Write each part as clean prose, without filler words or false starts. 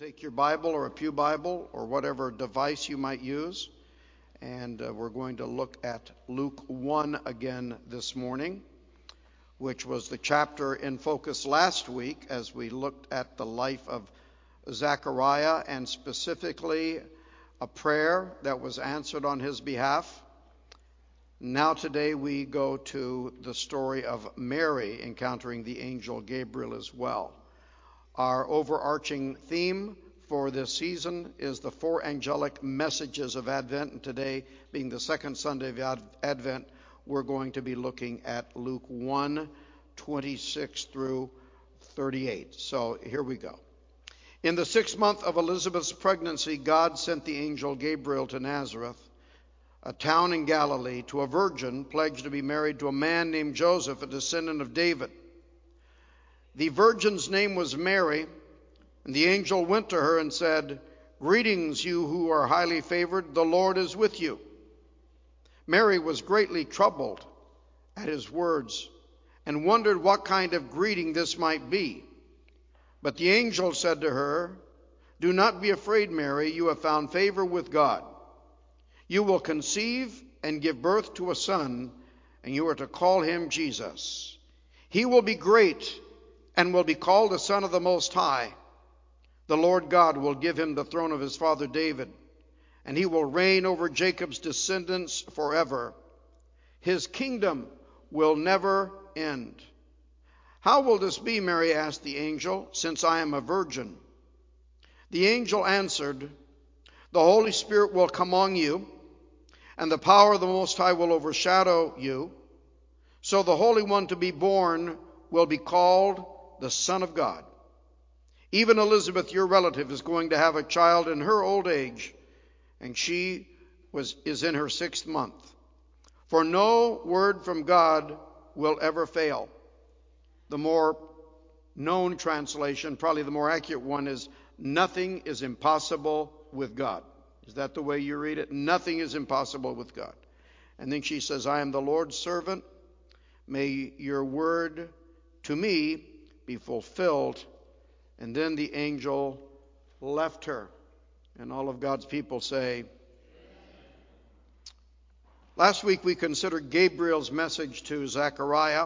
Take your Bible or a pew Bible or whatever device you might use, and we're going to look at Luke 1 again this morning, which was the chapter in focus last week as we looked at the life of Zechariah and specifically a prayer that was answered on his behalf. Now today we go to the story of Mary encountering the angel Gabriel as well. Our overarching theme for this season is the four angelic messages of Advent, and today, being the second Sunday of Advent, we're going to be looking at Luke 1, 26 through 38. So here we go. In the 6th month of Elizabeth's pregnancy, God sent the angel Gabriel to Nazareth, a town in Galilee, to a virgin pledged to be married to a man named Joseph, a descendant of David. The virgin's name was Mary, and the angel went to her and said, "Greetings, you who are highly favored, the Lord is with you." Mary was greatly troubled at his words and wondered what kind of greeting this might be. But the angel said to her, "Do not be afraid, Mary, you have found favor with God. You will conceive and give birth to a son, and you are to call him Jesus. He will be great and will be called the Son of the Most High. The Lord God will give him the throne of his father David, and he will reign over Jacob's descendants forever. His kingdom will never end." "How will this be," Mary asked the angel, "since I am a virgin?" The angel answered, "The Holy Spirit will come on you, and the power of the Most High will overshadow you. So the Holy One to be born will be called the Son of God. Even Elizabeth, your relative, is going to have a child in her old age, and she is in her 6th month. For no word from God will ever fail." The more known translation, probably the more accurate one, is "Nothing is impossible with God." Is that the way you read it? Nothing is impossible with God. And then she says, "I am the Lord's servant. May your word to me be fulfilled." And then the angel left her. And all of God's people say, last week we considered Gabriel's message to Zechariah.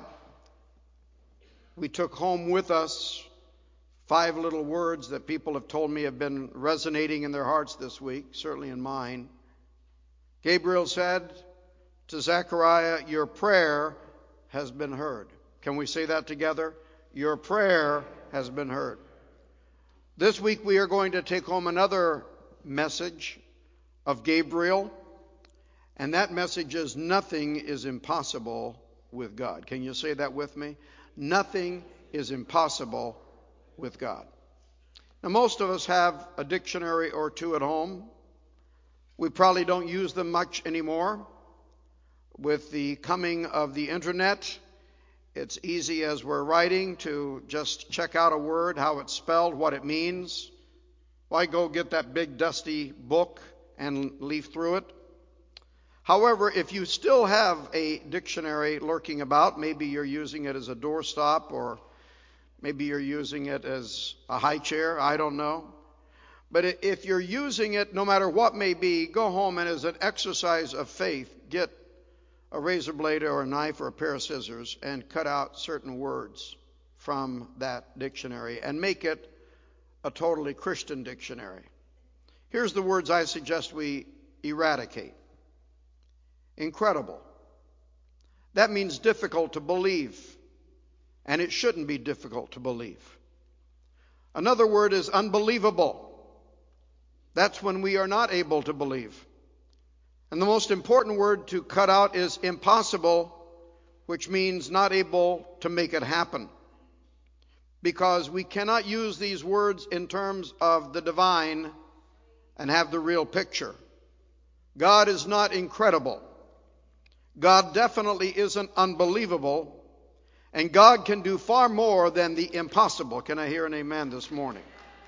We took home with us 5 little words that people have told me have been resonating in their hearts this week, certainly in mine. Gabriel said to Zechariah, "Your prayer has been heard." Can we say that together? Your prayer has been heard. This week we are going to take home another message of Gabriel, and that message is nothing is impossible with God. Can you say that with me? Nothing is impossible with God. Now, most of us have a dictionary or two at home. We probably don't use them much anymore. With the coming of the internet, it's easy as we're writing to just check out a word, how it's spelled, what it means. Why go get that big dusty book and leaf through it? However, if you still have a dictionary lurking about, maybe you're using it as a doorstop, or maybe you're using it as a high chair, I don't know. But if you're using it, no matter what may be, go home and as an exercise of faith, get a razor blade or a knife or a pair of scissors and cut out certain words from that dictionary and make it a totally Christian dictionary. Here's the words I suggest we eradicate. Incredible. That means difficult to believe, and it shouldn't be difficult to believe. Another word is unbelievable. That's when we are not able to believe. And the most important word to cut out is impossible, which means not able to make it happen. Because we cannot use these words in terms of the divine and have the real picture. God is not incredible. God definitely isn't unbelievable. And God can do far more than the impossible. Can I hear an amen this morning?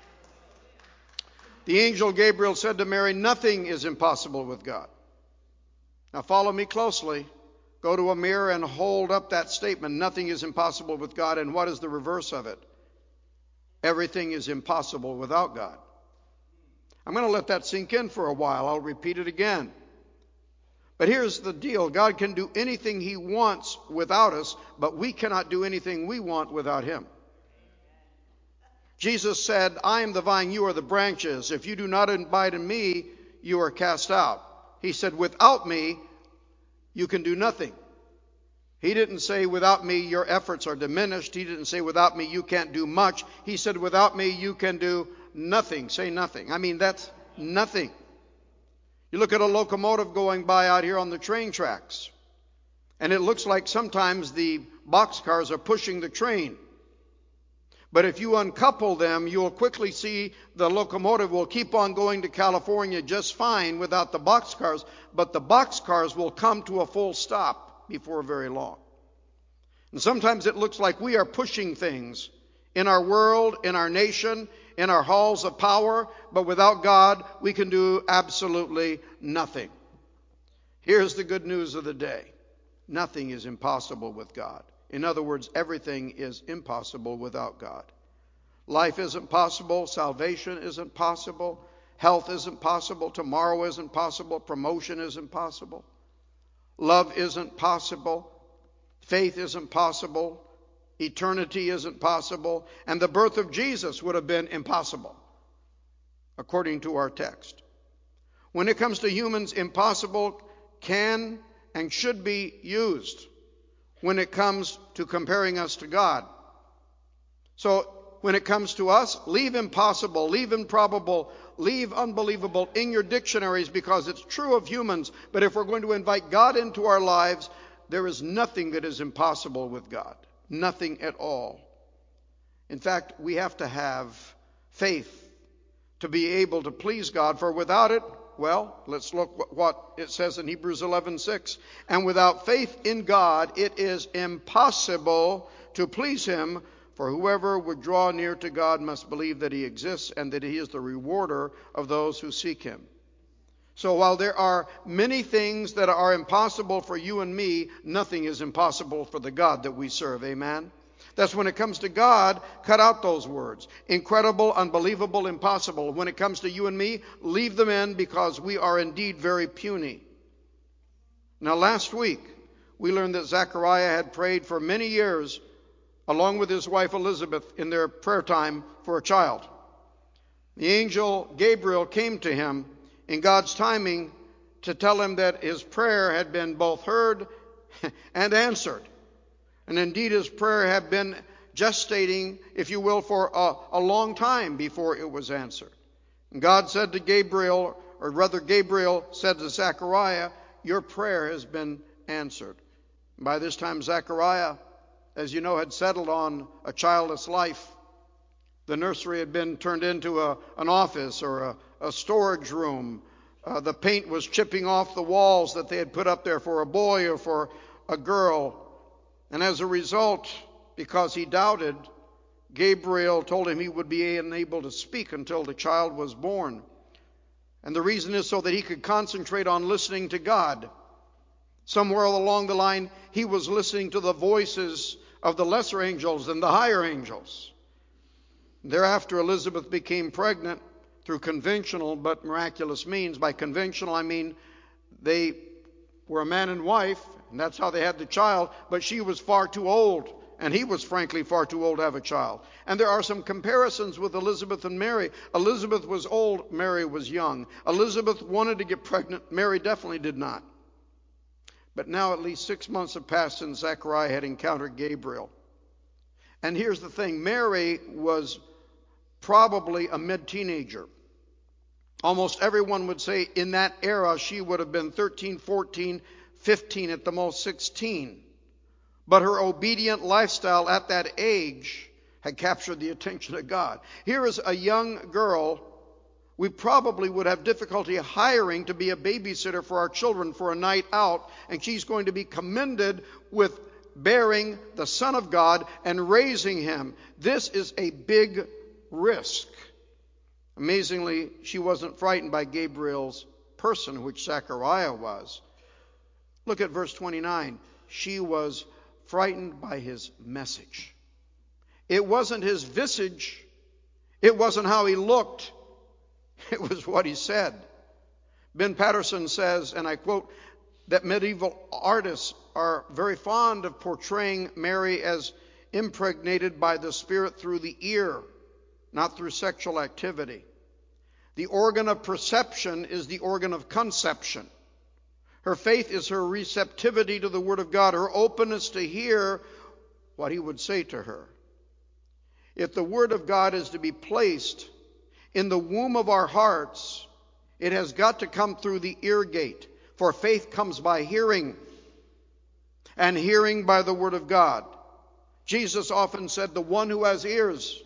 The angel Gabriel said to Mary, "Nothing is impossible with God." Now follow me closely. Go to a mirror and hold up that statement, "Nothing is impossible with God." And what is the reverse of it? Everything is impossible without God. I'm going to let that sink in for a while. I'll repeat it again. But here's the deal. God can do anything He wants without us, but we cannot do anything we want without Him. Jesus said, I am the vine, you are the branches. If you do not abide in me, you are cast out. He said, without me, you can do nothing. He didn't say, without me, your efforts are diminished. He didn't say, without me, you can't do much. He said, without me, you can do nothing. Say nothing. I mean, that's nothing. You look at a locomotive going by out here on the train tracks, and it looks like sometimes the boxcars are pushing the train. But if you uncouple them, you'll quickly see the locomotive will keep on going to California just fine without the boxcars, but the boxcars will come to a full stop before very long. And sometimes it looks like we are pushing things in our world, in our nation, in our halls of power, but without God, we can do absolutely nothing. Here's the good news of the day. Nothing is impossible with God. In other words, everything is impossible without God. Life isn't possible. Salvation isn't possible. Health isn't possible. Tomorrow isn't possible. Promotion isn't possible. Love isn't possible. Faith isn't possible. Eternity isn't possible. And the birth of Jesus would have been impossible, according to our text. When it comes to humans, impossible can and should be used when it comes to comparing us to God. So when it comes to us, leave impossible, leave improbable, leave unbelievable in your dictionaries, because it's true of humans. But if we're going to invite God into our lives, there is nothing that is impossible with God. Nothing at all. In fact, we have to have faith to be able to please God, for without it, well, let's look what it says in Hebrews 11:6. And without faith in God, it is impossible to please Him. For whoever would draw near to God must believe that He exists and that He is the rewarder of those who seek Him. So while there are many things that are impossible for you and me, nothing is impossible for the God that we serve. Amen? That's when it comes to God, cut out those words. Incredible, unbelievable, impossible. When it comes to you and me, leave them in, because we are indeed very puny. Now last week, we learned that Zechariah had prayed for many years, along with his wife Elizabeth, in their prayer time for a child. The angel Gabriel came to him in God's timing to tell him that his prayer had been both heard and answered. And indeed, his prayer had been gestating, if you will, for a long time before it was answered. And God said to Gabriel, or rather Gabriel said to Zechariah, your prayer has been answered. And by this time, Zechariah, as you know, had settled on a childless life. The nursery had been turned into an office or a storage room. The paint was chipping off the walls that they had put up there for a boy or for a girl. And as a result, because he doubted, Gabriel told him he would be unable to speak until the child was born. And the reason is so that he could concentrate on listening to God. Somewhere along the line, he was listening to the voices of the lesser angels and the higher angels. Thereafter, Elizabeth became pregnant through conventional but miraculous means. By conventional, I mean they were a man and wife, and that's how they had the child, but she was far too old, and he was frankly far too old to have a child. And there are some comparisons with Elizabeth and Mary. Elizabeth was old, Mary was young. Elizabeth wanted to get pregnant, Mary definitely did not. But now at least 6 months have passed since Zechariah had encountered Gabriel. And here's the thing, Mary was probably a mid-teenager. Almost everyone would say in that era she would have been 13, 14, 15, at the most 16. But her obedient lifestyle at that age had captured the attention of God. Here is a young girl we probably would have difficulty hiring to be a babysitter for our children for a night out, and she's going to be commended with bearing the Son of God and raising Him. This is a big risk. Amazingly, she wasn't frightened by Gabriel's person, which Zechariah was. Look at verse 29. She was frightened by his message. It wasn't his visage. It wasn't how he looked. It was what he said. Ben Patterson says, and I quote, that medieval artists are very fond of portraying Mary as impregnated by the Spirit through the ear, not through sexual activity. The organ of perception is the organ of conception. Her faith is her receptivity to the Word of God, her openness to hear what He would say to her. If the Word of God is to be placed in the womb of our hearts, it has got to come through the ear gate. For faith comes by hearing, and hearing by the Word of God. Jesus often said, the one who has ears,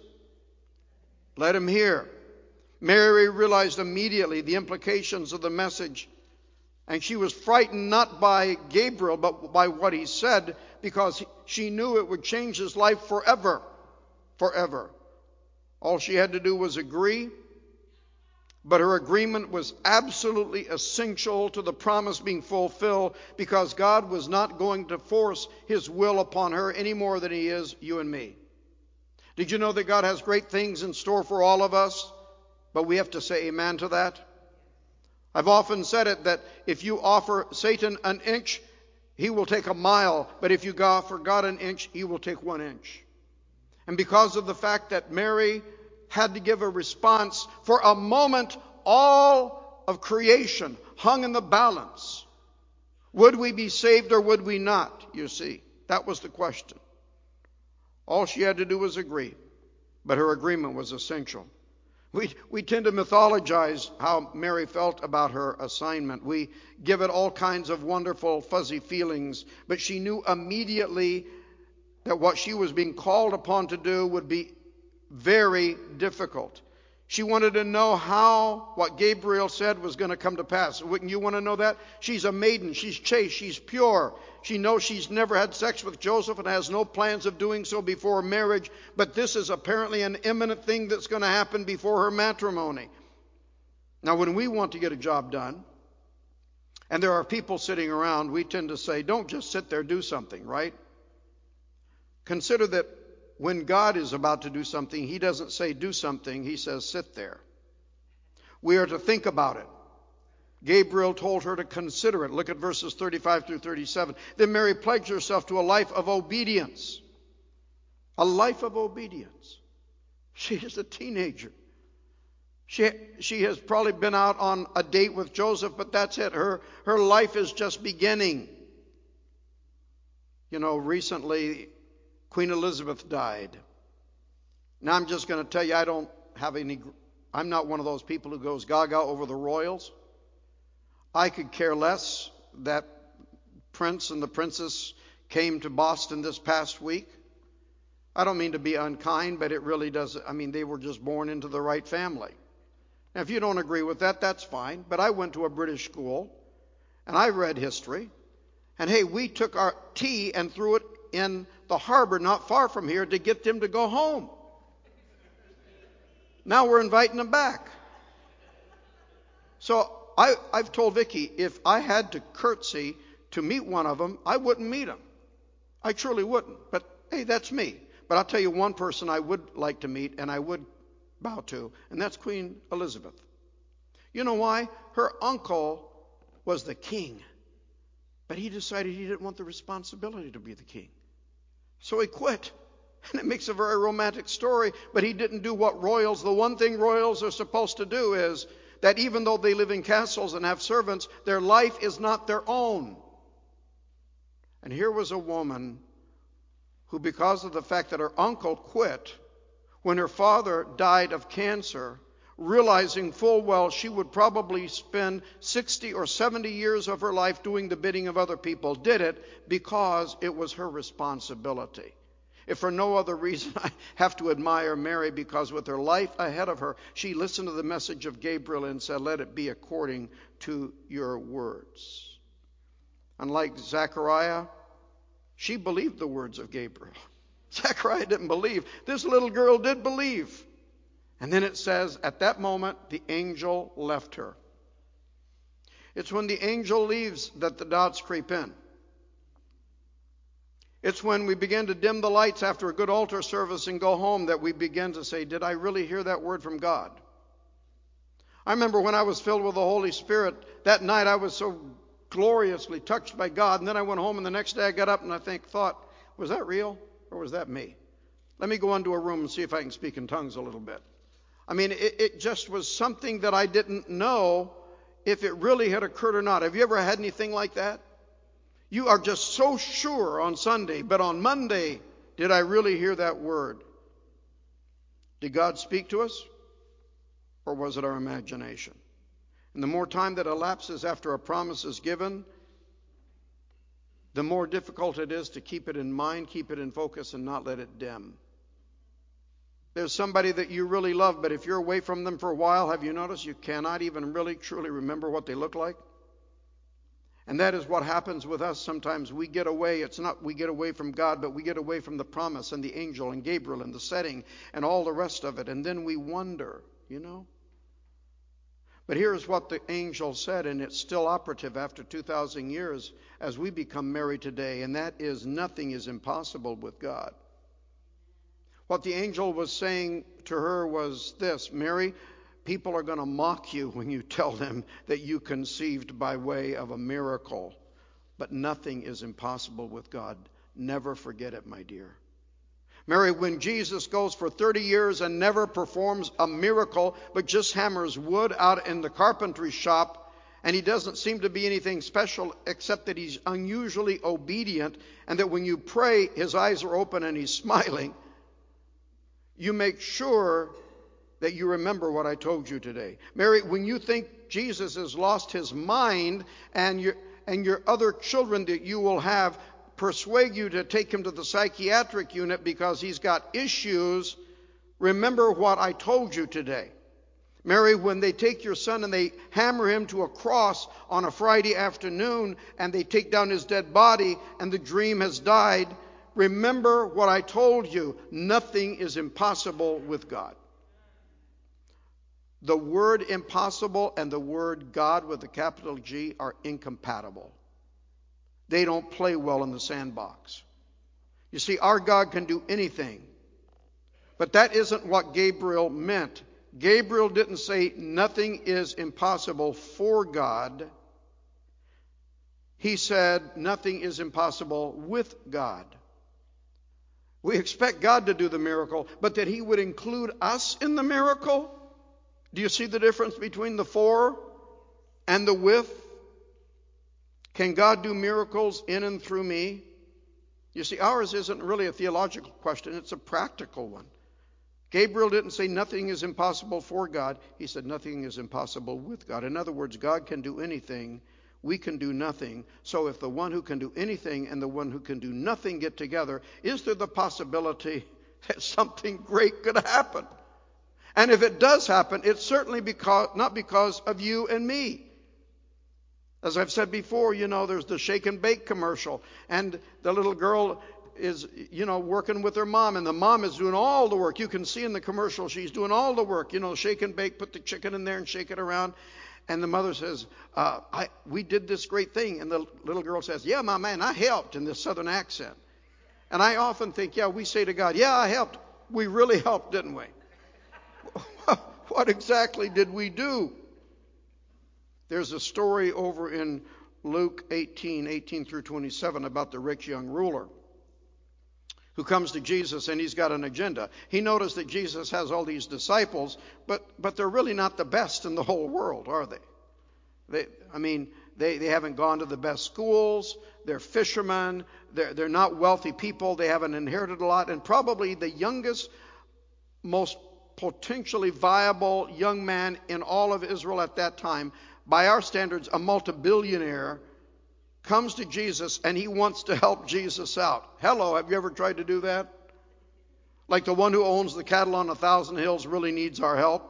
let him hear. Mary realized immediately the implications of the message, and she was frightened not by Gabriel, but by what he said, because she knew it would change his life forever. Forever. All she had to do was agree, but her agreement was absolutely essential to the promise being fulfilled, because God was not going to force His will upon her any more than He is you and me. Did you know that God has great things in store for all of us? But we have to say amen to that. I've often said it, that if you offer Satan an inch, he will take a mile. But if you offer God an inch, He will take 1 inch. And because of the fact that Mary had to give a response, for a moment all of creation hung in the balance. Would we be saved or would we not? You see, that was the question. All she had to do was agree, but her agreement was essential. We tend to mythologize how Mary felt about her assignment. We give it all kinds of wonderful, fuzzy feelings, but she knew immediately that what she was being called upon to do would be very difficult. She wanted to know how what Gabriel said was going to come to pass. Wouldn't you want to know that? She's a maiden. She's chaste. She's pure. She knows she's never had sex with Joseph and has no plans of doing so before marriage. But this is apparently an imminent thing that's going to happen before her matrimony. Now, when we want to get a job done, and there are people sitting around, we tend to say, don't just sit there, do something, right? Consider that when God is about to do something, He doesn't say do something, He says sit there. We are to think about it. Gabriel told her to consider it. Look at verses 35 through 37. Then Mary pledged herself to a life of obedience. A life of obedience. She is a teenager. She has probably been out on a date with Joseph, but that's it. Her life is just beginning. You know, recently Queen Elizabeth died. Now I'm just going to tell you, I'm not one of those people who goes gaga over the royals. I could care less that Prince and the Princess came to Boston this past week. I don't mean to be unkind, but it really does. I mean, they were just born into the right family. Now, if you don't agree with that, that's fine. But I went to a British school, and I read history. And hey, we took our tea and threw it in the harbor not far from here to get them to go home. Now we're inviting them back. So I've told Vicki, if I had to curtsy to meet one of them, I wouldn't meet them. I truly wouldn't. But hey, that's me. But I'll tell you one person I would like to meet and I would bow to, and that's Queen Elizabeth. You know why? Her uncle was the king, but he decided he didn't want the responsibility to be the king. So he quit. And it makes a very romantic story, but he didn't do what royals, the one thing royals are supposed to do is that even though they live in castles and have servants, their life is not their own. And here was a woman who, because of the fact that her uncle quit when her father died of cancer, realizing full well she would probably spend 60 or 70 years of her life doing the bidding of other people, did it because it was her responsibility. If for no other reason, I have to admire Mary, because with her life ahead of her, she listened to the message of Gabriel and said, let it be according to your words. Unlike Zechariah, she believed the words of Gabriel. Zechariah didn't believe. This little girl did believe. And then it says, at that moment, the angel left her. It's when the angel leaves that the doubts creep in. It's when we begin to dim the lights after a good altar service and go home that we begin to say, did I really hear that word from God? I remember when I was filled with the Holy Spirit, that night I was so gloriously touched by God. And then I went home, and the next day I got up and I thought, was that real or was that me? Let me go into a room and see if I can speak in tongues a little bit. I mean, it just was something that I didn't know if it really had occurred or not. Have you ever had anything like that? You are just so sure on Sunday, but on Monday, did I really hear that word? Did God speak to us? Or was it our imagination? And the more time that elapses after a promise is given, the more difficult it is to keep it in mind, keep it in focus, and not let it dim. There's somebody that you really love, but if you're away from them for a while, have you noticed you cannot even really truly remember what they look like? And that is what happens with us sometimes. We get away. It's not we get away from God, but we get away from the promise and the angel and Gabriel and the setting and all the rest of it. And then we wonder, But here's what the angel said, and it's still operative after 2,000 years as we become married today, and that is nothing is impossible with God. What the angel was saying to her was this: Mary, people are going to mock you when you tell them that you conceived by way of a miracle, but nothing is impossible with God. Never forget it, my dear. Mary, when Jesus goes for 30 years and never performs a miracle, but just hammers wood out in the carpentry shop, and he doesn't seem to be anything special except that he's unusually obedient, and that when you pray, his eyes are open and he's smiling, you make sure that you remember what I told you today. Mary, when you think Jesus has lost his mind and your other children that you will have persuade you to take him to the psychiatric unit because he's got issues, remember what I told you today. Mary, when they take your son and they hammer him to a cross on a Friday afternoon and they take down his dead body and the dream has died, remember what I told you. Nothing is impossible with God. The word impossible and the word God with a capital G are incompatible. They don't play well in the sandbox. You see, our God can do anything. But that isn't what Gabriel meant. Gabriel didn't say nothing is impossible for God. He said nothing is impossible with God. We expect God to do the miracle, but that he would include us in the miracle? Do you see the difference between the for and the with? Can God do miracles in and through me? You see, ours isn't really a theological question. It's a practical one. Gabriel didn't say nothing is impossible for God. He said nothing is impossible with God. In other words, God can do anything. We can do nothing. So if the one who can do anything and the one who can do nothing get together, is there the possibility that something great could happen? And if it does happen, it's certainly not because of you and me. As I've said before, there's the shake and bake commercial, and the little girl is, working with her mom, and the mom is doing all the work. You can see in the commercial she's doing all the work, shake and bake, put the chicken in there and shake it around. And the mother says, we did this great thing. And the little girl says, yeah, my man, I helped, in this southern accent. And I often think, we say to God, yeah, I helped. We really helped, didn't we? What exactly did we do? There's a story over in Luke 18 through 27 about the rich young ruler who comes to Jesus, and he's got an agenda. He noticed that Jesus has all these disciples, but they're really not the best in the whole world, are they? They haven't gone to the best schools. They're fishermen. They're not wealthy people. They haven't inherited a lot. And probably the youngest, most potentially viable young man in all of Israel at that time, by our standards, a multi-billionaire, comes to Jesus and he wants to help Jesus out. Hello, have you ever tried to do that? Like the one who owns the cattle on 1,000 hills really needs our help.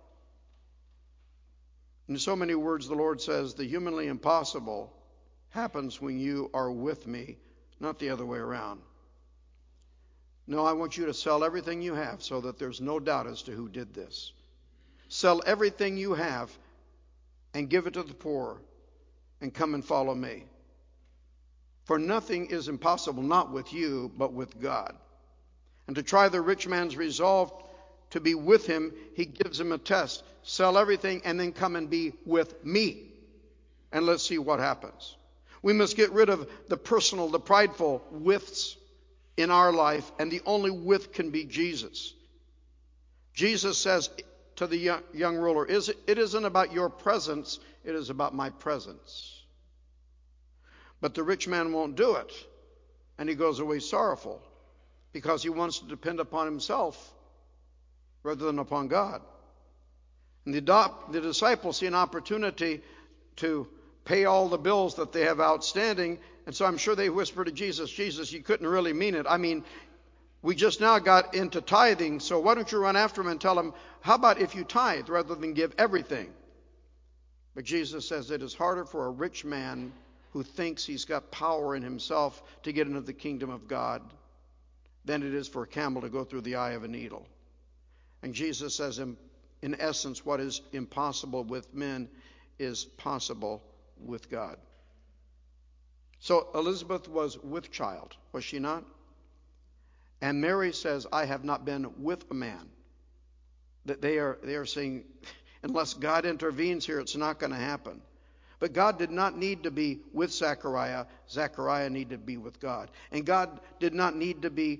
In so many words, the Lord says, the humanly impossible happens when you are with me, not the other way around. No, I want you to sell everything you have so that there's no doubt as to who did this. Sell everything you have and give it to the poor and come and follow me. For nothing is impossible, not with you, but with God. And to try the rich man's resolve to be with him, he gives him a test. Sell everything and then come and be with me. And let's see what happens. We must get rid of the personal, the prideful withs in our life, and the only with can be Jesus. Jesus says to the young ruler, it isn't about your presence, it is about my presence. But the rich man won't do it, and he goes away sorrowful because he wants to depend upon himself rather than upon God. And the disciples see an opportunity to pay all the bills that they have outstanding, and so I'm sure they whisper to Jesus, Jesus, you couldn't really mean it. I mean, we just now got into tithing, so why don't you run after him and tell him, how about if you tithe rather than give everything? But Jesus says it is harder for a rich man who thinks he's got power in himself to get into the kingdom of God than it is for a camel to go through the eye of a needle. And Jesus says, in essence, what is impossible with men is possible with God. So Elizabeth was with child, was she not? And Mary says, I have not been with a man. That they are saying, unless God intervenes here, it's not going to happen. But God did not need to be with Zechariah. Zechariah needed to be with God. And God did not need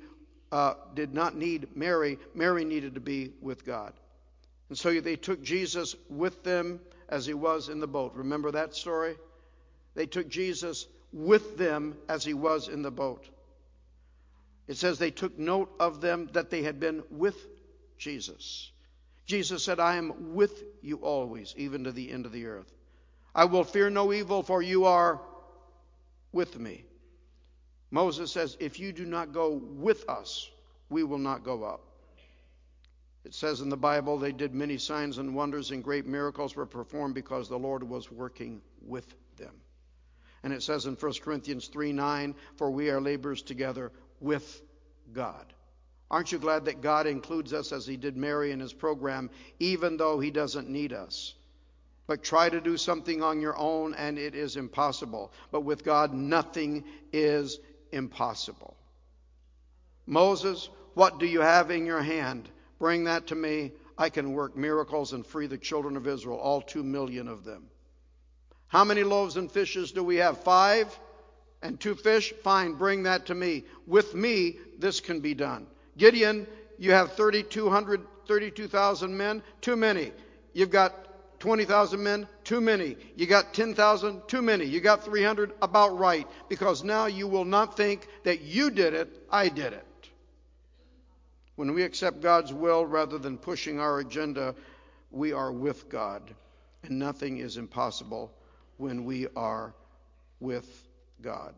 Mary. Mary needed to be with God. And so they took Jesus with them as he was in the boat. Remember that story? They took Jesus with them as he was in the boat. It says they took note of them that they had been with Jesus. Jesus said, I am with you always, even to the end of the earth. I will fear no evil, for you are with me. Moses says, if you do not go with us, we will not go up. It says in the Bible, they did many signs and wonders, and great miracles were performed because the Lord was working with them. And it says in 1 Corinthians 3:9, for we are laborers together with God. Aren't you glad that God includes us as he did Mary in his program, even though he doesn't need us? But try to do something on your own and it is impossible. But with God, nothing is impossible. Moses, what do you have in your hand? Bring that to me. I can work miracles and free the children of Israel, all 2 million of them. How many loaves and fishes do we have? 5 and 2 fish? Fine, bring that to me. With me, this can be done. Gideon, you have 32,000 men? Too many. You've got 20,000 men? Too many. You got 10,000? Too many. You got 300? About right. Because now you will not think that you did it, I did it. When we accept God's will rather than pushing our agenda, we are with God. And nothing is impossible when we are with God.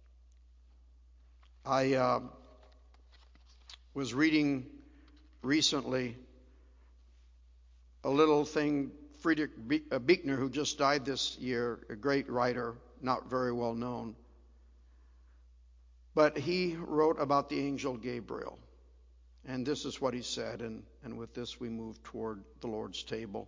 I was reading recently a little thing, Friedrich Buechner, who just died this year, a great writer, not very well known. But he wrote about the angel Gabriel. And this is what he said, and with this we move toward the Lord's table.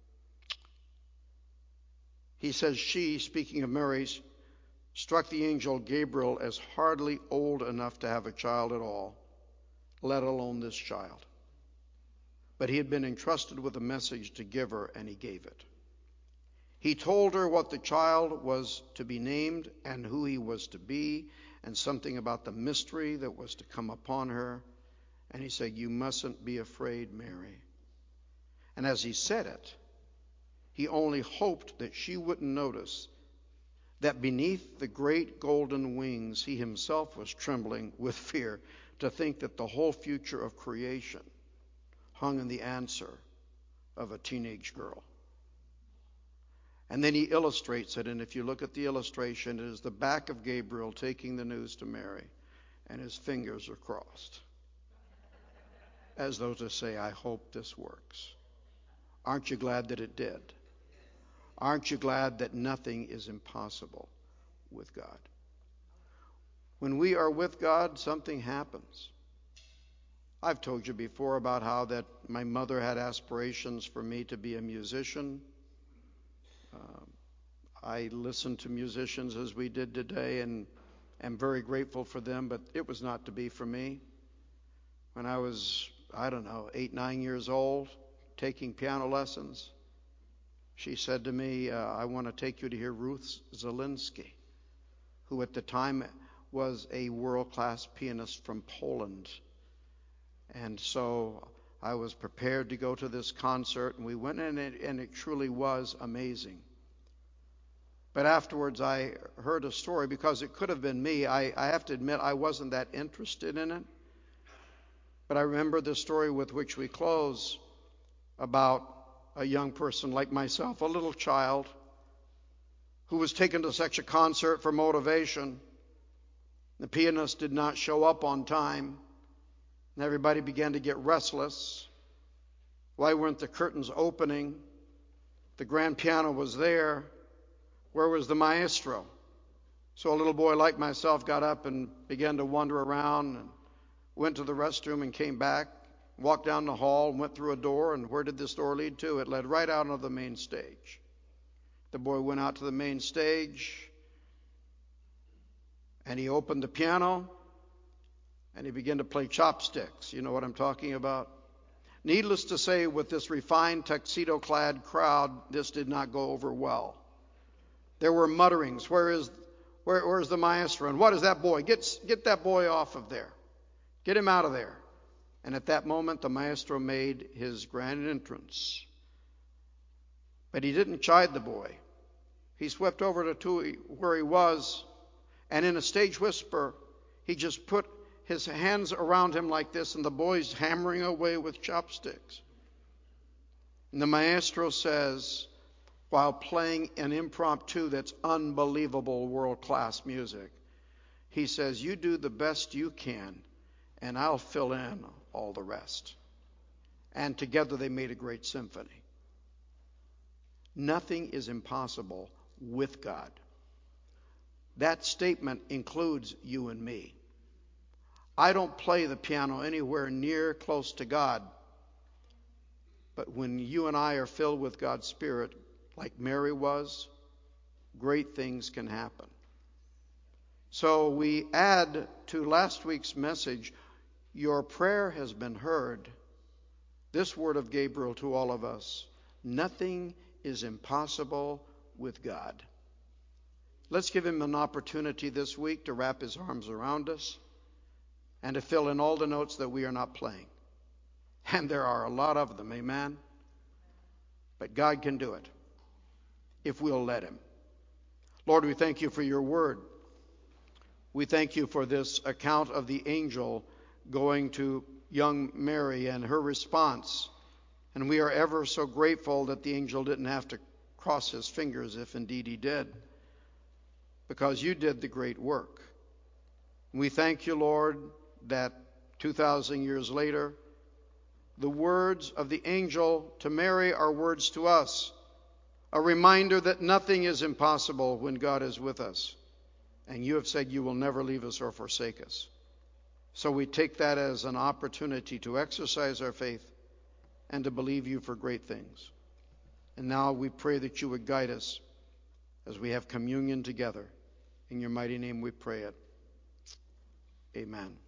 He says, she, speaking of Mary's, struck the angel Gabriel as hardly old enough to have a child at all, let alone this child. But he had been entrusted with a message to give her, and he gave it. He told her what the child was to be named and who he was to be, and something about the mystery that was to come upon her. And he said, you mustn't be afraid, Mary. And as he said it, he only hoped that she wouldn't notice that beneath the great golden wings, he himself was trembling with fear to think that the whole future of creation hung in the answer of a teenage girl. And then he illustrates it, and if you look at the illustration, it is the back of Gabriel taking the news to Mary, and his fingers are crossed, as though to say, I hope this works. Aren't you glad that it did? Aren't you glad that nothing is impossible with God? When we are with God, something happens. I've told you before about how that my mother had aspirations for me to be a musician. I listened to musicians as we did today and am very grateful for them, but it was not to be for me. When I was I don't know, 8, 9 years old, taking piano lessons. She said to me, I want to take you to hear Ruth Zielinski, who at the time was a world-class pianist from Poland. And so I was prepared to go to this concert, and we went in, and it truly was amazing. But afterwards I heard a story, because it could have been me. I have to admit I wasn't that interested in it. But I remember the story with which we close about a young person like myself, a little child, who was taken to such a concert for motivation. The pianist did not show up on time, and everybody began to get restless. Why weren't the curtains opening? The grand piano was there. Where was the maestro? So a little boy like myself got up and began to wander around, and went to the restroom and came back, walked down the hall, and went through a door. And where did this door lead to? It led right out onto the main stage. The boy went out to the main stage, and he opened the piano, and he began to play chopsticks. You know what I'm talking about? Needless to say, with this refined tuxedo-clad crowd, this did not go over well. There were mutterings. Where's the maestro? And what is that boy? Get that boy off of there. Get him out of there. And at that moment, the maestro made his grand entrance. But he didn't chide the boy. He swept over to where he was, and in a stage whisper, he just put his hands around him like this, and the boy's hammering away with chopsticks. And the maestro says, while playing an impromptu that's unbelievable world-class music, he says, you do the best you can, and I'll fill in all the rest. And together they made a great symphony. Nothing is impossible with God. That statement includes you and me. I don't play the piano anywhere near close to God. But when you and I are filled with God's Spirit, like Mary was, great things can happen. So we add to last week's message, your prayer has been heard. This word of Gabriel to all of us, nothing is impossible with God. Let's give him an opportunity this week to wrap his arms around us and to fill in all the notes that we are not playing. And there are a lot of them, amen? But God can do it if we'll let him. Lord, we thank you for your word. We thank you for this account of the angel going to young Mary and her response. And we are ever so grateful that the angel didn't have to cross his fingers, if indeed he did, because you did the great work. We thank you, Lord, that 2,000 years later, the words of the angel to Mary are words to us, a reminder that nothing is impossible when God is with us. And you have said you will never leave us or forsake us. So we take that as an opportunity to exercise our faith and to believe you for great things. And now we pray that you would guide us as we have communion together. In your mighty name we pray it. Amen.